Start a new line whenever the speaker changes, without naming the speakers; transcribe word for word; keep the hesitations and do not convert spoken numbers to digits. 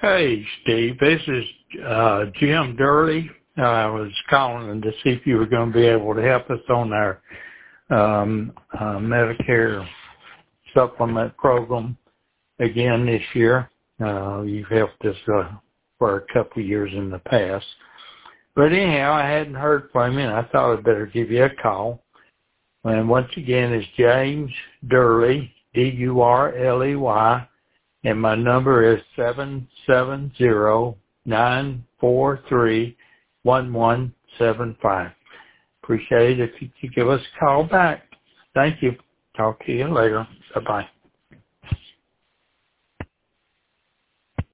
Hey, Steve. This is uh, Jim Durley. Uh, I was calling to see if you were going to be able to help us on our um, uh, Medicare supplement program again this year. Uh, you've helped us uh, for a couple of years in the past. But anyhow, I hadn't heard from you, and I thought I'd better give you a call. And once again, it's James Durley, D U R L E Y, and my number is seven seven zero, nine four three, one one seven five. Appreciate it if you could give us a call back. Thank you. Talk to you later. Bye-bye.